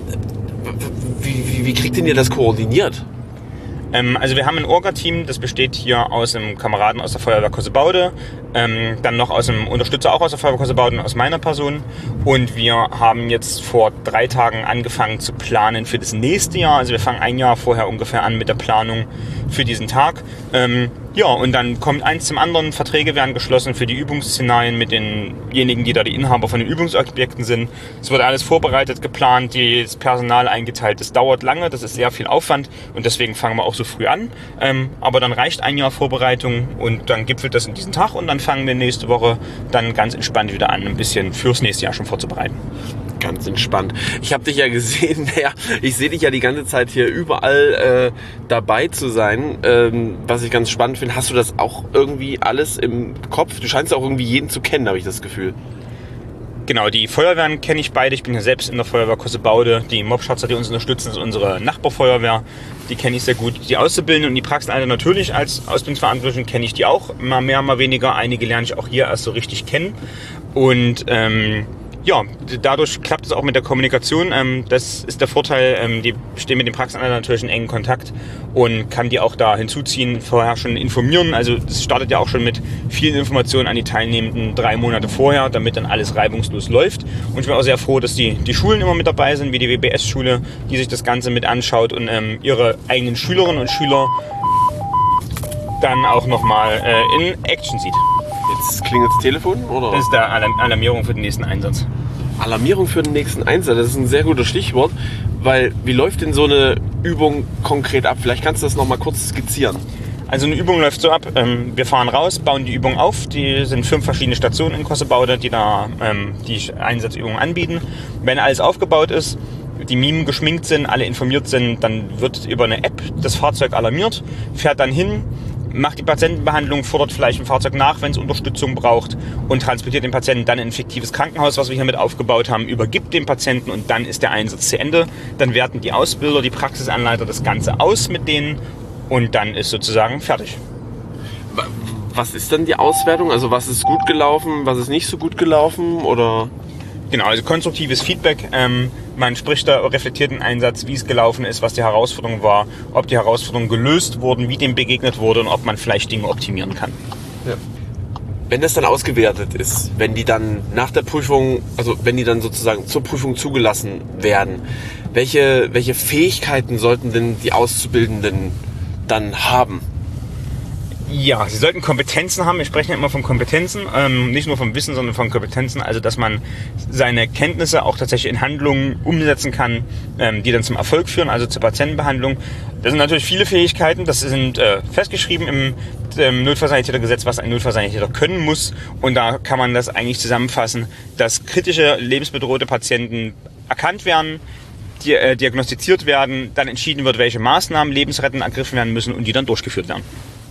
Wie, wie, wie kriegt denn ihr das koordiniert? Ähm, also wir haben ein Orga-Team, das besteht hier aus einem Kameraden aus der Feuerwehr Kossebaude, ähm, dann noch aus einem Unterstützer auch aus der Feuerwehr Kossebaude und aus meiner Person. Und wir haben jetzt vor drei Tagen angefangen zu planen für das nächste Jahr. Also wir fangen ein Jahr vorher ungefähr an mit der Planung für diesen Tag. Ähm, ja, und dann kommt eins zum anderen. Verträge werden geschlossen für die Übungsszenarien mit denjenigen, die da die Inhaber von den Übungsobjekten sind. Es wird alles vorbereitet, geplant, das Personal eingeteilt. Das dauert lange, das ist sehr viel Aufwand und deswegen fangen wir auch so früh an. Ähm, aber dann reicht ein Jahr Vorbereitung und dann gipfelt das in diesen Tag und dann fangen wir nächste Woche dann ganz entspannt wieder an, ein bisschen fürs nächste Jahr schon vorzubereiten. Ganz entspannt. Ich habe dich ja gesehen, ja, ich sehe dich ja die ganze Zeit hier überall äh, dabei zu sein, ähm, was ich ganz spannend finde. Hast du das auch irgendwie alles im Kopf? Du scheinst auch irgendwie jeden zu kennen, habe ich das Gefühl. Genau, die Feuerwehren kenne ich beide. Ich bin ja selbst in der Feuerwehr Kossebaude. Die Mobschatzer, die uns unterstützen, ist unsere Nachbarfeuerwehr. die kenne ich sehr gut. Die Auszubildenden und die Praxisanleiter natürlich als Ausbildungsverantwortlichen kenne ich die auch, mal mehr, mal weniger. Einige lerne ich auch hier erst so richtig kennen. Und ähm, ja, dadurch klappt es auch mit der Kommunikation. Ähm, das ist der Vorteil, ähm, die stehen mit den Praxisanleitern natürlich in engen Kontakt und kann die auch da hinzuziehen, vorher schon informieren. Also das startet ja auch schon mit vielen Informationen an die Teilnehmenden drei Monate vorher, damit dann alles reibungslos läuft. Und ich bin auch sehr froh, dass die, die Schulen immer mit dabei sind, wie die W B S-Schule, die sich das Ganze mit anschaut und ähm, ihre eigenen Schülerinnen und Schüler dann auch nochmal äh, in Action sieht. Jetzt klingelt das Telefon, oder? Das ist der Alarm- Alarmierung für den nächsten Einsatz. Alarmierung für den nächsten Einsatz, das ist ein sehr gutes Stichwort, weil wie läuft denn so eine Übung konkret ab? Vielleicht kannst du das nochmal kurz skizzieren. Also eine Übung läuft so ab, ähm, wir fahren raus, bauen die Übung auf, die sind fünf verschiedene Stationen in Kossebaude, die da ähm, die Einsatzübungen anbieten. Wenn alles aufgebaut ist, die Mimen geschminkt sind, alle informiert sind, dann wird über eine App das Fahrzeug alarmiert, fährt dann hin, macht die Patientenbehandlung, fordert vielleicht ein Fahrzeug nach, wenn es Unterstützung braucht und transportiert den Patienten dann in ein fiktives Krankenhaus, was wir hier mit aufgebaut haben, übergibt den Patienten und dann ist der Einsatz zu Ende. Dann werten die Ausbilder, die Praxisanleiter das Ganze aus mit denen und dann ist sozusagen fertig. Was ist dann die Auswertung? Also was ist gut gelaufen, was ist nicht so gut gelaufen oder? Genau, also konstruktives Feedback. Ähm, man spricht da, reflektiert den Einsatz, wie es gelaufen ist, was die Herausforderung war, ob die Herausforderungen gelöst wurden, wie dem begegnet wurde und ob man vielleicht Dinge optimieren kann. Ja. Wenn das dann ausgewertet ist, wenn die dann nach der Prüfung, also wenn die dann sozusagen zur Prüfung zugelassen werden, welche, welche Fähigkeiten sollten denn die Auszubildenden dann haben? Ja, sie sollten Kompetenzen haben. Wir sprechen ja immer von Kompetenzen, ähm, nicht nur vom Wissen, sondern von Kompetenzen. Also, dass man seine Kenntnisse auch tatsächlich in Handlungen umsetzen kann, ähm, die dann zum Erfolg führen, also zur Patientenbehandlung. Das sind natürlich viele Fähigkeiten. Das sind äh, festgeschrieben im, im Notfallsanitätergesetz, was ein Notfallsanitäter können muss. Und da kann man das eigentlich zusammenfassen, dass kritische, lebensbedrohte Patienten erkannt werden, die, äh, diagnostiziert werden, dann entschieden wird, welche Maßnahmen lebensrettend ergriffen werden müssen und die dann durchgeführt werden.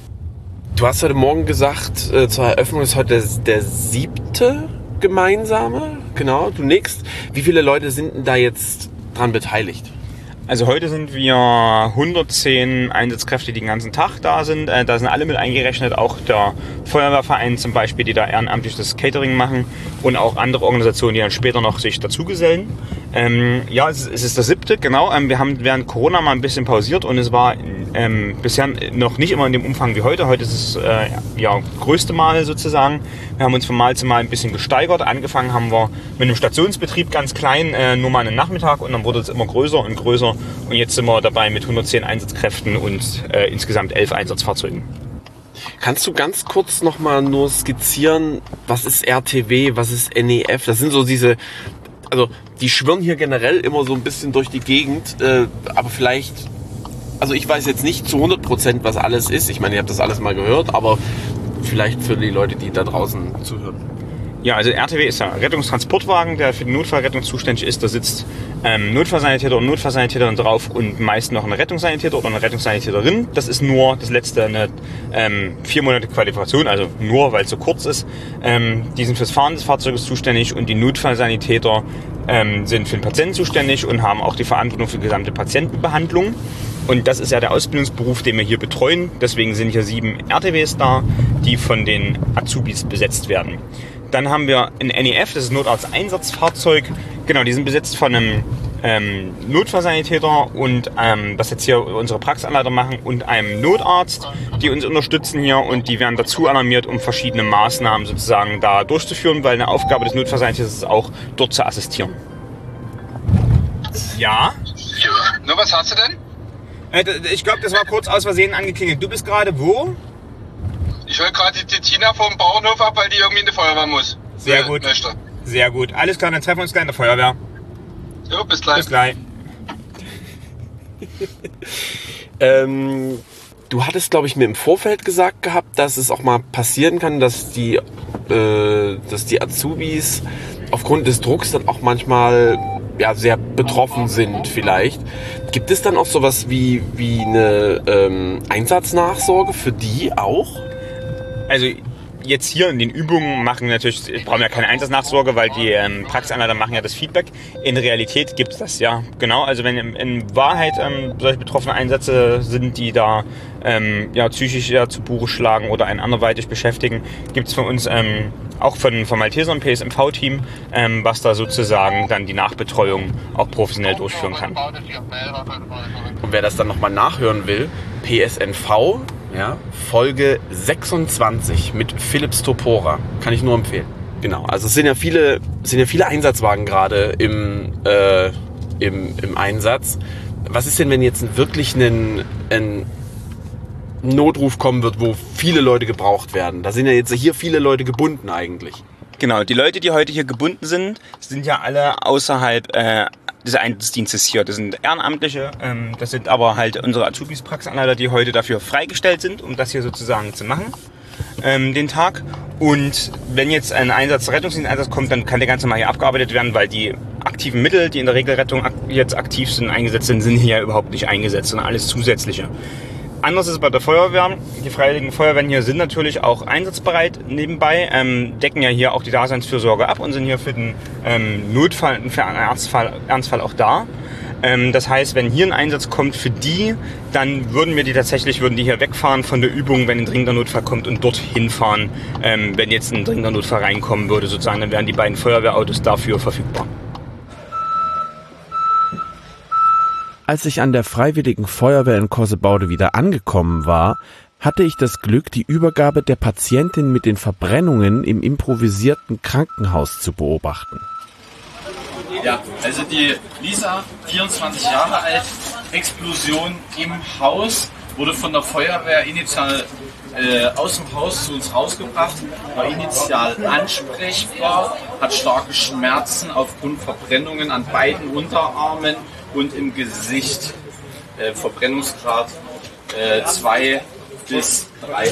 Du hast heute Morgen gesagt, äh, zur Eröffnung ist heute der, der siebte gemeinsame. Genau, du nickst. Wie viele Leute sind denn da jetzt dran beteiligt? Also heute sind wir hundertzehn Einsatzkräfte, die den ganzen Tag da sind. Äh, da sind alle mit eingerechnet, auch der Feuerwehrverein zum Beispiel, die da ehrenamtlich das Catering machen und auch andere Organisationen, die dann später noch sich dazugesellen. Ähm, ja, es ist, es ist der siebte, genau. Ähm, wir haben während Corona mal ein bisschen pausiert und es war ähm, bisher noch nicht immer in dem Umfang wie heute. Heute ist es äh, ja größte Mal sozusagen. Wir haben uns von Mal zu Mal ein bisschen gesteigert. Angefangen haben wir mit einem Stationsbetrieb ganz klein, äh, nur mal einen Nachmittag und dann wurde es immer größer und größer. Und jetzt sind wir dabei mit hundertzehn Einsatzkräften und äh, insgesamt elf Einsatzfahrzeugen. Kannst du ganz kurz nochmal nur skizzieren, was ist R T W, was ist N E F? Das sind so diese, also die schwirren hier generell immer so ein bisschen durch die Gegend, äh, aber vielleicht, also ich weiß jetzt nicht zu hundert Prozent, was alles ist. Ich meine, ihr habt das alles mal gehört, aber vielleicht für die Leute, die da draußen zuhören. Ja, also R T W ist ja Rettungstransportwagen, der für die Notfallrettung zuständig ist. Da sitzt ähm, Notfallsanitäter und Notfallsanitäterin drauf und meist noch ein Rettungssanitäter oder eine Rettungssanitäterin. Das ist nur das letzte eine ähm, vier Monate Qualifikation, also nur, weil es so kurz ist. Ähm, die sind fürs Fahren des Fahrzeuges zuständig und die Notfallsanitäter ähm, sind für den Patienten zuständig und haben auch die Verantwortung für die gesamte Patientenbehandlung. Und das ist ja der Ausbildungsberuf, den wir hier betreuen. Deswegen sind hier sieben R T Ws da, die von den Azubis besetzt werden. Dann haben wir ein N E F, das ist ein Notarzteinsatzfahrzeug. Genau, die sind besetzt von einem ähm, Notfallsanitäter und ähm, was jetzt hier unsere Praxisanleiter machen und einem Notarzt, die uns unterstützen hier und die werden dazu alarmiert, um verschiedene Maßnahmen sozusagen da durchzuführen, weil eine Aufgabe des Notfallsanitäters ist auch, dort zu assistieren. Ja? Nur was hast du denn? Äh, ich glaube, das war kurz aus Versehen angeklingelt. Du bist gerade wo? Ich hole gerade die Tina vom Bauernhof ab, weil die irgendwie in die Feuerwehr muss. Sehr gut. Möchte. Sehr gut. Alles klar, dann treffen wir uns gleich in der Feuerwehr. Jo, bis gleich. Bis gleich. ähm, du hattest, glaube ich, mir im Vorfeld gesagt gehabt, dass es auch mal passieren kann, dass die, äh, dass die Azubis aufgrund des Drucks dann auch manchmal ja, sehr betroffen sind vielleicht. Gibt es dann auch sowas wie, wie eine ähm, Einsatznachsorge für die auch? Also jetzt hier in den Übungen machen natürlich, brauchen wir keine Einsatznachsorge, weil die ähm, Praxisanleiter machen ja das Feedback. In Realität gibt es das, ja, genau. Also wenn in, in Wahrheit ähm, solche betroffene Einsätze sind, die da ähm, ja, psychisch ja, zu Buche schlagen oder einen anderweitig beschäftigen, gibt es von uns ähm, auch von, vom Malteser und P S M V-Team, ähm, was da sozusagen dann die Nachbetreuung auch professionell durchführen kann. Und wer das dann nochmal nachhören will, P S N V, ja, Folge sechsundzwanzig mit Philips Topora. Kann ich nur empfehlen. Genau, also es sind ja viele, es sind ja viele Einsatzwagen gerade im, äh, im, im Einsatz. Was ist denn, wenn jetzt wirklich ein, ein Notruf kommen wird, wo viele Leute gebraucht werden? Da sind ja jetzt hier viele Leute gebunden eigentlich. Genau, die Leute, die heute hier gebunden sind, sind ja alle außerhalb äh, des Einsatzdienstes hier. Das sind Ehrenamtliche, ähm, das sind aber halt unsere Azubis, Praxisanleiter, die heute dafür freigestellt sind, um das hier sozusagen zu machen, ähm, den Tag. Und wenn jetzt ein Einsatz, Rettungsdiensteinsatz kommt, dann kann der ganze mal hier abgearbeitet werden, weil die aktiven Mittel, die in der Regelrettung ak- jetzt aktiv sind, eingesetzt sind, sind hier überhaupt nicht eingesetzt, sondern alles zusätzliche. Anders ist es bei der Feuerwehr. Die Freiwilligen Feuerwehren hier sind natürlich auch einsatzbereit nebenbei, ähm, decken ja hier auch die Daseinsfürsorge ab und sind hier für den ähm, Notfall, für einen Ernstfall, Ernstfall auch da. Ähm, das heißt, wenn hier ein Einsatz kommt für die, dann würden wir die tatsächlich, würden die hier wegfahren von der Übung, wenn ein dringender Notfall kommt und dorthin fahren. Ähm, wenn jetzt ein dringender Notfall reinkommen würde, sozusagen, dann wären die beiden Feuerwehrautos dafür verfügbar. Als ich an der Freiwilligen Feuerwehr in Korsebaude wieder angekommen war, hatte ich das Glück, die Übergabe der Patientin mit den Verbrennungen im improvisierten Krankenhaus zu beobachten. Ja, also die Lisa, vierundzwanzig Jahre alt, Explosion im Haus, wurde von der Feuerwehr initial äh, aus dem Haus zu uns rausgebracht, war initial ansprechbar, hat starke Schmerzen aufgrund Verbrennungen an beiden Unterarmen und im Gesicht, äh, Verbrennungsgrad zwei bis drei.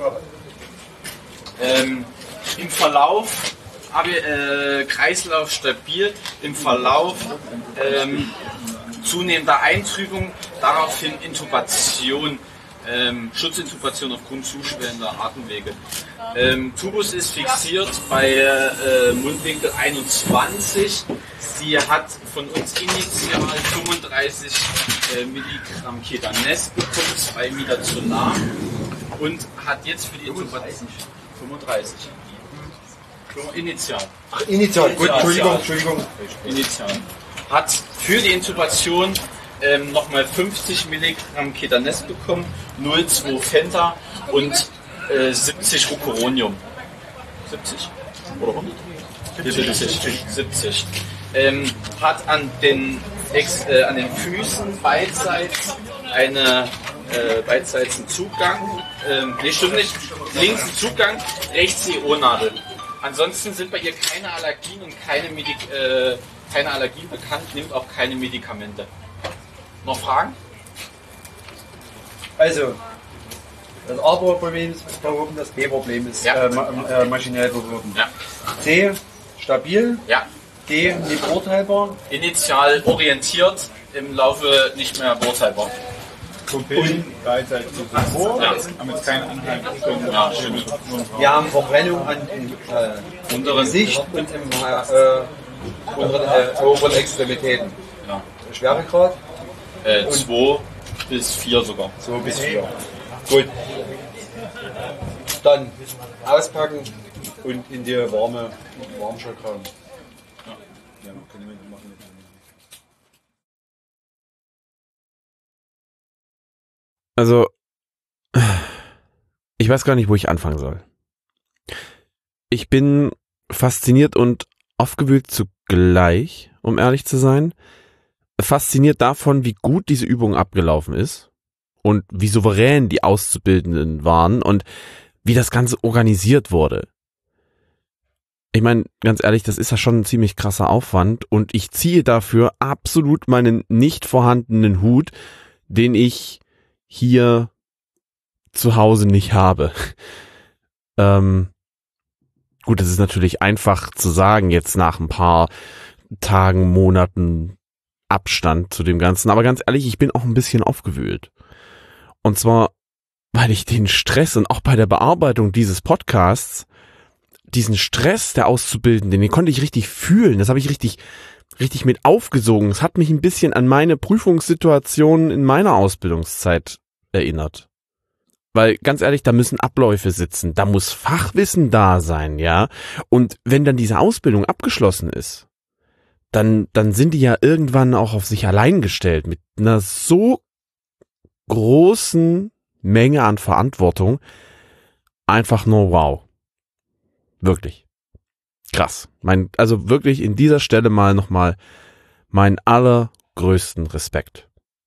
Ähm, Im Verlauf, äh, Kreislauf stabil, im Verlauf ähm, zunehmender Eintrübung, daraufhin Intubation, ähm, Schutzintubation aufgrund zuschwellender Atemwege. Ähm, Tubus ist fixiert bei äh, Mundwinkel einundzwanzig. Sie hat von uns initial fünfunddreißig äh, Milligramm Ketanes bekommen, zwei Midazolam und hat jetzt für die Intubation fünfunddreißig. Initial. Ach, initial. Gut, Entschuldigung, Entschuldigung. Initial. Hat für die Intubation ähm, nochmal fünfzig Milligramm Ketanes bekommen, null Komma zwei Fenta und äh, siebzig Rucoronium. siebzig? Oder hundert? siebzig. siebzig. Ähm, hat an den, Ex, äh, an den Füßen beidseits eine äh, beidseits einen Zugang, ähm, nee, stimmt nicht, links einen Zugang, rechts die Ohrnadel. Ansonsten sind bei ihr keine Allergien und keine, Medik äh, keine Allergien bekannt, nimmt auch keine Medikamente. Noch Fragen? Also, das A-Problem ist behoben, das B-Problem ist ja. äh, ma äh, maschinell behoben. Ja. C, stabil. Ja. D, nicht beurteilbar. Initial orientiert, im Laufe nicht mehr beurteilbar. Und beidseits zuvor, ja. haben jetzt keinen Anhang. Ja, stimmt. Wir haben Verbrennung an äh, unteren Gesicht und im äh, unteren äh, oberen Extremitäten. Ja. Schweregrad? Äh, zwei bis vier sogar. zwei bis vier. Gut. Dann auspacken und in die warme Warmschockraum. Ja, können wir machen. Also, ich weiß gar nicht, wo ich anfangen soll. Ich bin fasziniert und aufgewühlt zugleich, um ehrlich zu sein. Fasziniert davon, wie gut diese Übung abgelaufen ist und wie souverän die Auszubildenden waren und wie das Ganze organisiert wurde. Ich meine, ganz ehrlich, das ist ja schon ein ziemlich krasser Aufwand und ich ziehe dafür absolut meinen nicht vorhandenen Hut, den ich hier zu Hause nicht habe. ähm, gut, es ist natürlich einfach zu sagen, jetzt nach ein paar Tagen, Monaten Abstand zu dem Ganzen, aber ganz ehrlich, ich bin auch ein bisschen aufgewühlt. Und zwar weil ich den Stress und auch bei der Bearbeitung dieses Podcasts, diesen Stress der Auszubildenden, den konnte ich richtig fühlen. Das habe ich richtig, richtig mit aufgesogen. Es hat mich ein bisschen an meine Prüfungssituation in meiner Ausbildungszeit erinnert. Weil, ganz ehrlich, da müssen Abläufe sitzen, da muss Fachwissen da sein, ja. Und wenn dann diese Ausbildung abgeschlossen ist, dann, dann sind die ja irgendwann auch auf sich allein gestellt mit einer so großen Menge an Verantwortung. Einfach nur wow. Wirklich. Krass. Mein, also wirklich in dieser Stelle mal nochmal meinen allergrößten Respekt.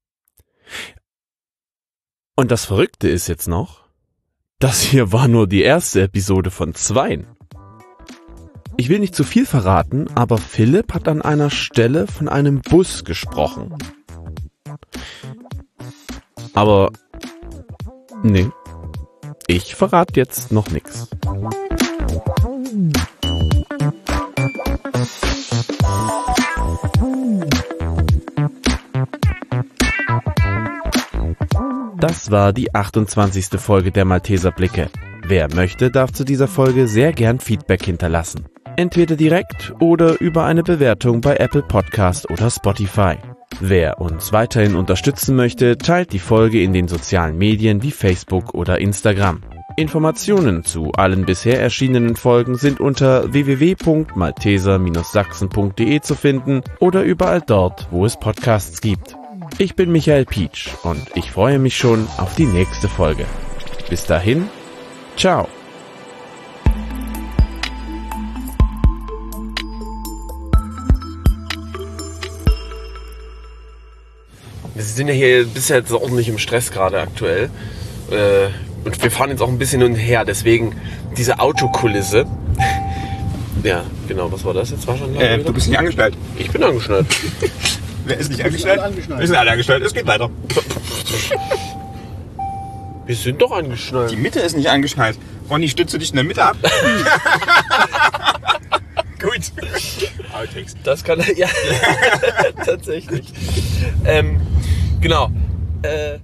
Und das Verrückte ist jetzt noch, das hier war nur die erste Episode von zweien. Ich will nicht zu viel verraten, aber Philipp hat an einer Stelle von einem Bus gesprochen. Aber nee, ich verrate jetzt noch nichts. Das war die achtundzwanzigste Folge der Malteser Blicke. Wer möchte, darf zu dieser Folge sehr gern Feedback hinterlassen. Entweder direkt oder über eine Bewertung bei Apple Podcast oder Spotify. Wer uns weiterhin unterstützen möchte, teilt die Folge in den sozialen Medien wie Facebook oder Instagram. Informationen zu allen bisher erschienenen Folgen sind unter w w w punkt malteser Bindestrich sachsen punkt de zu finden oder überall dort, wo es Podcasts gibt. Ich bin Michael Pietsch und ich freue mich schon auf die nächste Folge. Bis dahin, ciao. Wir sind ja hier bisher jetzt ordentlich im Stress gerade aktuell. Äh, und wir fahren jetzt auch ein bisschen hin und her, deswegen diese Autokulisse. Ja, genau, was war das jetzt? War schon äh, du bist nicht angestellt. Ich bin angestellt. Wer ist nicht angestellt? Wir sind alle angestellt. Es geht weiter. Wir sind doch angeschnallt. Die Mitte ist nicht angeschnallt. Ronny, stütze dich in der Mitte ab. Gut. Outtakes. Das kann er, ja, tatsächlich. Ähm, genau. Äh,